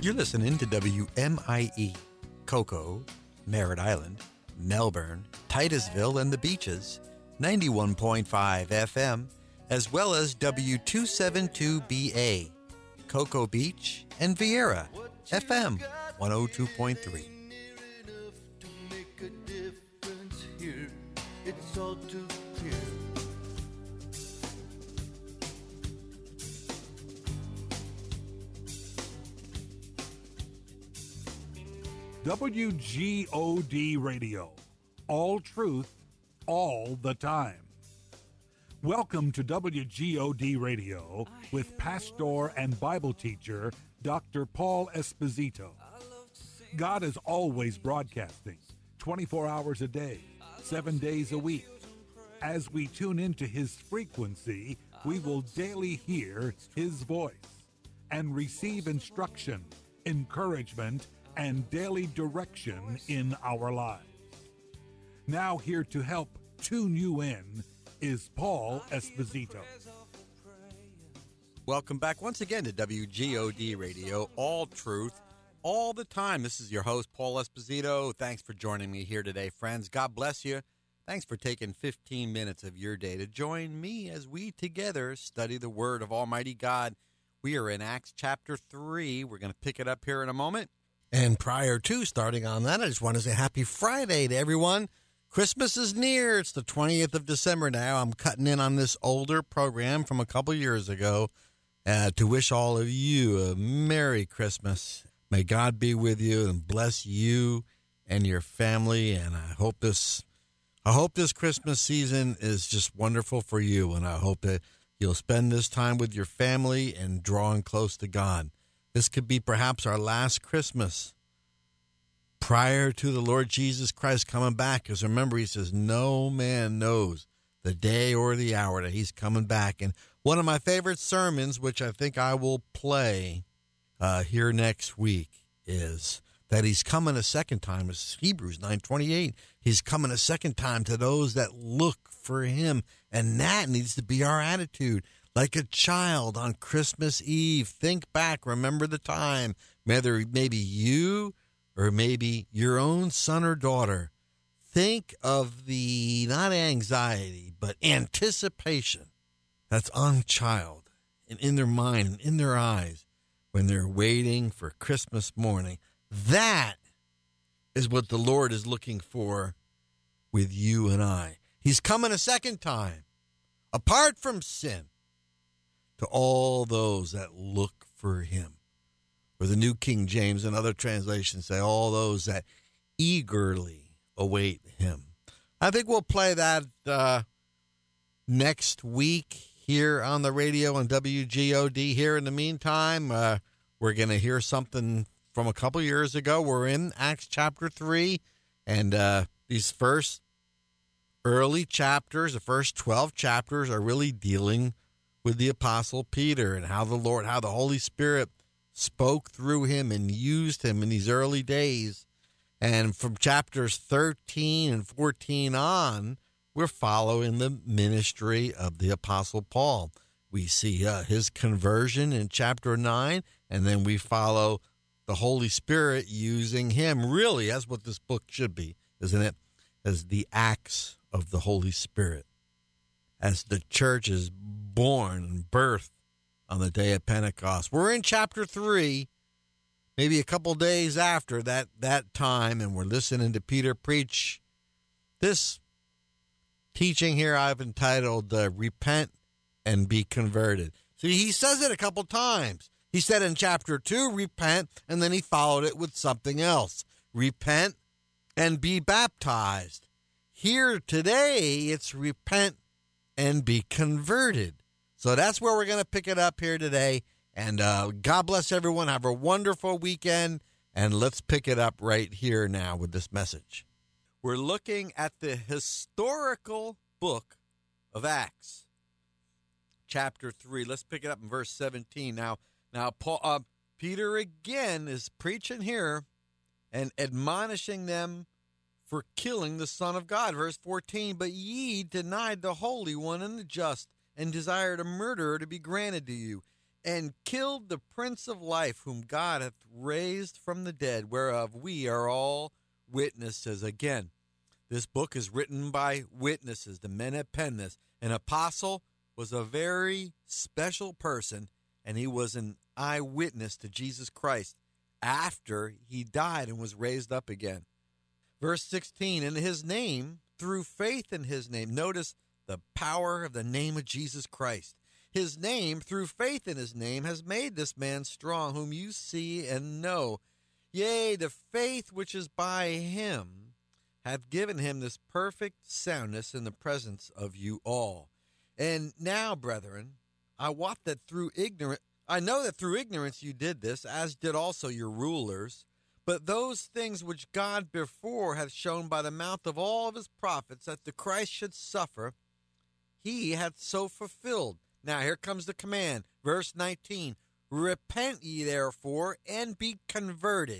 You're listening to WMIE, Cocoa, Merritt Island, Melbourne, Titusville, and the Beaches, 91.5 FM, as well as W272BA, Cocoa Beach, and Vieira, FM 102.3. It's all too clear. WGOD Radio, all truth, all the time. Welcome to WGOD Radio with pastor and Bible teacher Dr. Paul Esposito. God is always broadcasting, 24 hours a day, 7 days a week. As we tune into his frequency, we will daily hear his voice and receive instruction, encouragement, and daily direction in our lives. Now here to help tune you in is Paul Esposito. Welcome back once again to WGOD Radio, all truth, all the time. This is your host, Paul Esposito. Thanks for joining me here today, friends. God bless you. Thanks for taking 15 minutes of your day to join me as we together study the Word of Almighty God. We are in Acts chapter 3. We're going to pick it up here in a moment. And prior to starting on that, I just want to say happy Friday to everyone. Christmas is near. It's the 20th of December now. I'm cutting in on this older program from a couple years ago to wish all of you a Merry Christmas. May God be with you and bless you and your family. And I hope this Christmas season is just wonderful for you. And I hope that you'll spend this time with your family and drawing close to God. This could be perhaps our last Christmas prior to the Lord Jesus Christ coming back. Because remember, he says, no man knows the day or the hour that he's coming back. And one of my favorite sermons, which I think I will play here next week, is that he's coming a second time. It's Hebrews 9:28. He's coming a second time to those that look for him. And that needs to be our attitude. Like a child on Christmas Eve, think back, remember the time, whether maybe you or maybe your own son or daughter. Think of the, not anxiety, but anticipation that's on child and in their mind and in their eyes when they're waiting for Christmas morning. That is what the Lord is looking for with you and I. He's coming a second time, apart from sin, to all those that look for him. Or the New King James and other translations say all those that eagerly await him. I think we'll play that next week here on the radio on WGOD. Here in the meantime, we're going to hear something from a couple years ago. We're in Acts chapter 3, and these first early chapters, the first 12 chapters, are really dealing with the Apostle Peter and how the Holy Spirit spoke through him and used him in these early days. And from chapters 13 and 14 on, we're following the ministry of the Apostle Paul. We see his conversion in chapter 9, and then we follow the Holy Spirit using him. Really, that's what this book should be, isn't it? As the acts of the Holy Spirit. As the church is born and birthed on the day of Pentecost. We're in chapter 3, maybe a couple days after that time, and we're listening to Peter preach this teaching here I've entitled Repent and Be Converted. See, he says it a couple times. He said in chapter 2, repent, and then he followed it with something else. Repent and be baptized. Here today, it's repent and be converted. So that's where we're going to pick it up here today. And God bless everyone. Have a wonderful weekend. And let's pick it up right here now with this message. We're looking at the historical book of Acts, chapter 3. Let's pick it up in verse 17. Now Peter again is preaching here and admonishing them for killing the Son of God. Verse 14, but ye denied the Holy One and the just, and desired a murderer to be granted to you. and killed the Prince of Life, whom God hath raised from the dead, whereof we are all witnesses. Again, this book is written by witnesses, the men that penned this. An apostle was a very special person, and he was an eyewitness to Jesus Christ after he died and was raised up again. Verse 16, in his name, through faith in his name. Notice the power of the name of Jesus Christ. His name, through faith in his name, has made this man strong, whom you see and know. Yea, the faith which is by him hath given him this perfect soundness in the presence of you all. And now, brethren, I know that through ignorance you did this, as did also your rulers. But those things which God before hath shown by the mouth of all of his prophets, that the Christ should suffer, he hath so fulfilled. Now here comes the command. Verse 19, repent ye therefore, and be converted,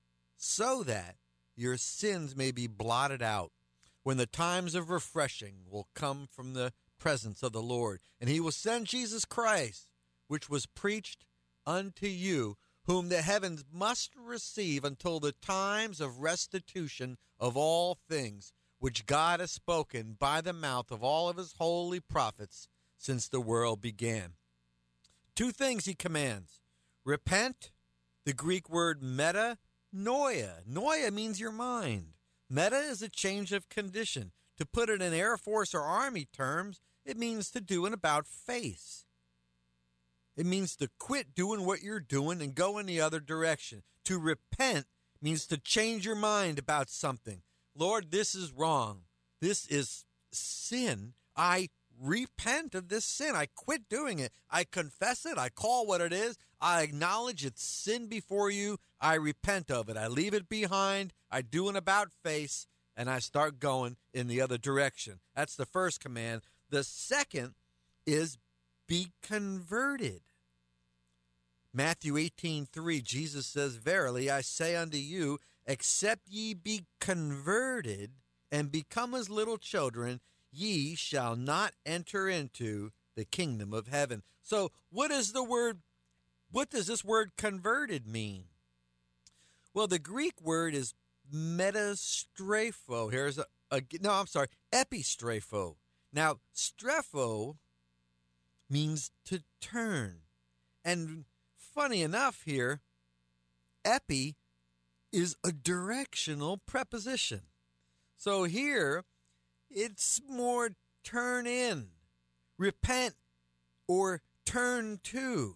so that your sins may be blotted out, when the times of refreshing will come from the presence of the Lord. And he will send Jesus Christ, which was preached unto you, whom the heavens must receive until the times of restitution of all things, which God has spoken by the mouth of all of his holy prophets since the world began. Two things he commands. Repent, the Greek word metanoia. Noia means your mind. Meta is a change of condition. To put it in Air Force or Army terms, it means to do an about face. It means to quit doing what you're doing and go in the other direction. To repent means to change your mind about something. Lord, this is wrong. This is sin. I repent of this sin. I quit doing it. I confess it. I call what it is. I acknowledge it's sin before you. I repent of it. I leave it behind. I do an about face, and I start going in the other direction. That's the first command. The second is be converted. Matthew 18:3, Jesus says, verily I say unto you, except ye be converted and become as little children, ye shall not enter into the kingdom of heaven. So what does this word converted mean? Well, the Greek word is metastrepho. Epistrepho. Now, strepho means to turn. And funny enough here, epi is a directional preposition. So here, it's more turn in, repent, or turn to,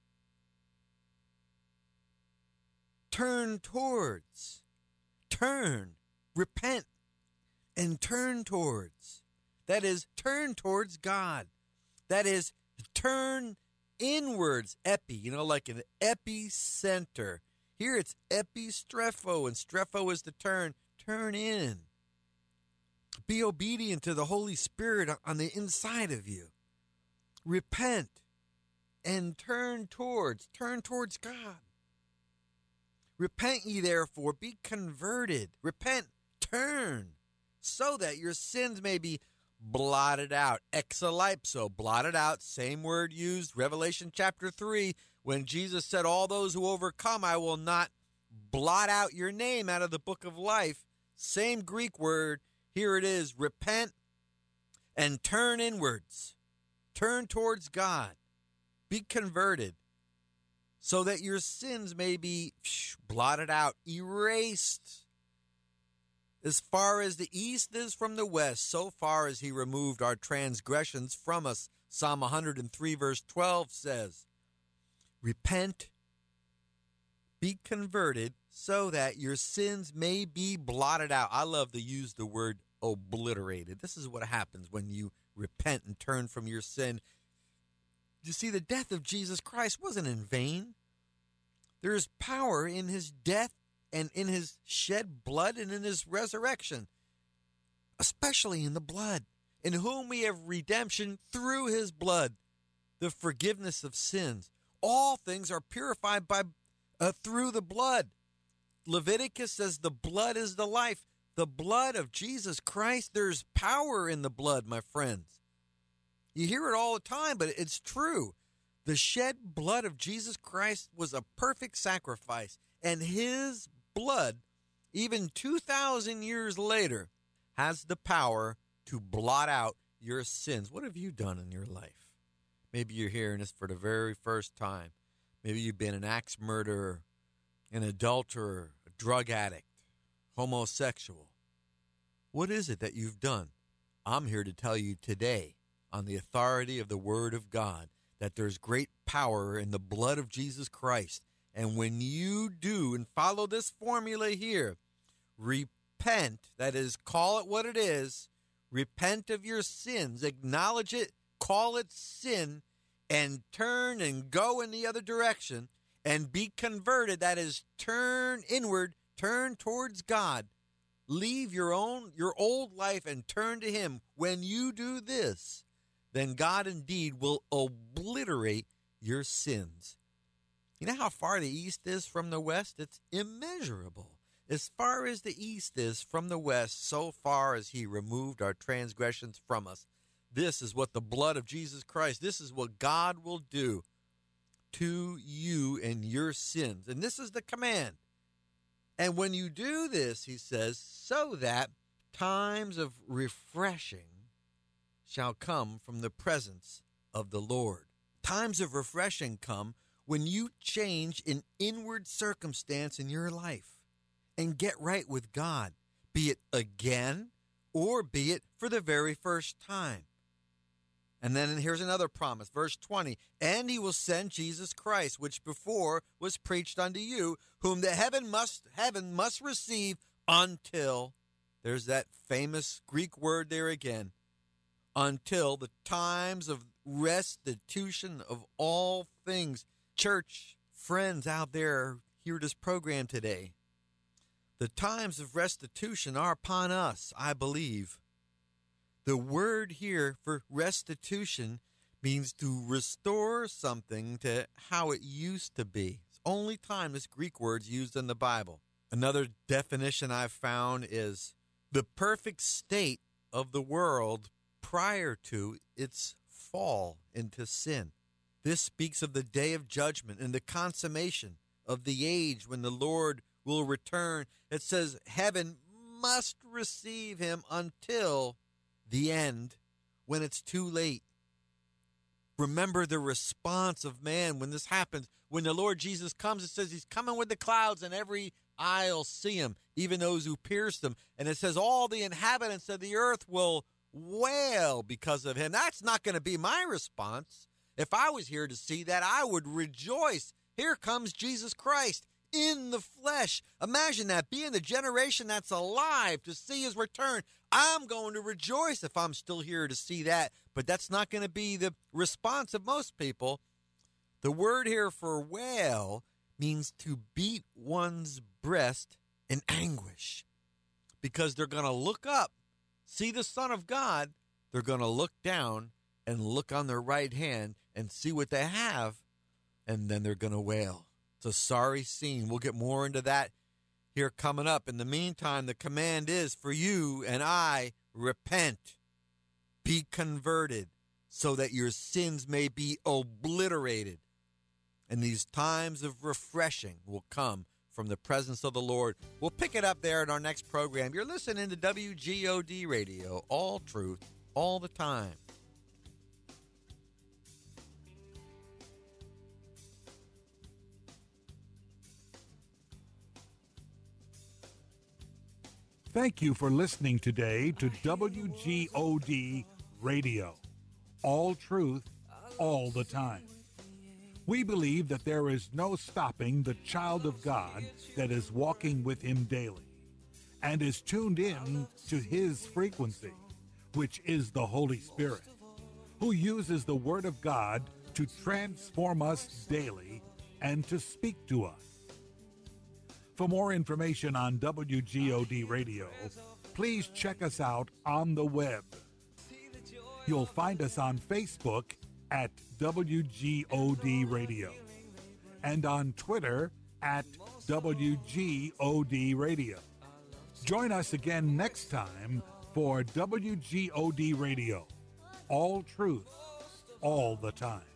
turn towards, turn, repent, and turn towards. That is, turn towards God. That is, turn inwards, epi, like an epicenter. Here it's epistrepho, and strepho is to turn in. Be obedient to the Holy Spirit on the inside of you. Repent and turn towards God. Repent ye therefore, be converted. Repent, turn, so that your sins may be blotted out. Exalypso, blotted out, same word used, Revelation chapter 3, when Jesus said, all those who overcome, I will not blot out your name out of the book of life. Same Greek word. Here it is, repent and turn inwards. Turn towards God. Be converted so that your sins may be blotted out, erased. As far as the east is from the west, so far as he removed our transgressions from us. Psalm 103 verse 12 says, repent, be converted, so that your sins may be blotted out. I love to use the word obliterated. This is what happens when you repent and turn from your sin. You see, the death of Jesus Christ wasn't in vain. There is power in his death and in his shed blood and in his resurrection, especially in the blood, in whom we have redemption through his blood, the forgiveness of sins. All things are purified through the blood. Leviticus says the blood is the life. The blood of Jesus Christ, there's power in the blood, my friends. You hear it all the time, but it's true. The shed blood of Jesus Christ was a perfect sacrifice, and his blood, even 2,000 years later, has the power to blot out your sins. What have you done in your life? Maybe you're hearing this for the very first time. Maybe you've been an axe murderer, an adulterer, a drug addict, homosexual. What is it that you've done? I'm here to tell you today, on the authority of the Word of God, that there's great power in the blood of Jesus Christ. And when you do and follow this formula here, repent, that is, call it what it is, repent of your sins, acknowledge it, call it sin, and turn and go in the other direction and be converted, that is, turn inward, turn towards God. Leave your old life and turn to him. When you do this, then God indeed will obliterate your sins. You know how far the east is from the west? It's immeasurable. As far as the east is from the west, so far as he removed our transgressions from us. This is what the blood of Jesus Christ, this is what God will do to you and your sins. And this is the command. And when you do this, he says, so that times of refreshing shall come from the presence of the Lord. Times of refreshing come when you change an inward circumstance in your life and get right with God, be it again or be it for the very first time. And then here's another promise, verse 20, and he will send Jesus Christ, which before was preached unto you, whom the heaven must receive until, there's that famous Greek word there again, until the times of restitution of all things. Church friends out there, hear this program today. The times of restitution are upon us, I believe. The word here for restitution means to restore something to how it used to be. It's the only time this Greek word's used in the Bible. Another definition I've found is the perfect state of the world prior to its fall into sin. This speaks of the day of judgment and the consummation of the age when the Lord will return. It says heaven must receive him until the end, when it's too late. Remember the response of man when this happens. When the Lord Jesus comes, it says he's coming with the clouds and every eye will see him, even those who pierced him. And it says all the inhabitants of the earth will wail because of him. That's not going to be my response. If I was here to see that, I would rejoice. Here comes Jesus Christ in the flesh. Imagine that, being the generation that's alive to see his return. I'm going to rejoice if I'm still here to see that, but that's not going to be the response of most people. The word here for wail means to beat one's breast in anguish, because they're going to look up, see the Son of God, they're going to look down and look on their right hand and see what they have, and then they're going to wail. It's a sorry scene. We'll get more into that here coming up. In the meantime, the command is for you and I, repent, be converted, so that your sins may be obliterated. And these times of refreshing will come from the presence of the Lord. We'll pick it up there in our next program. You're listening to WGOD Radio, all truth, all the time. Thank you for listening today to WGOD Radio. All truth, all the time. We believe that there is no stopping the child of God that is walking with him daily and is tuned in to his frequency, which is the Holy Spirit, who uses the Word of God to transform us daily and to speak to us. For more information on WGOD Radio, please check us out on the web. You'll find us on Facebook at WGOD Radio and on Twitter at WGOD Radio. Join us again next time for WGOD Radio. All truth, all the time.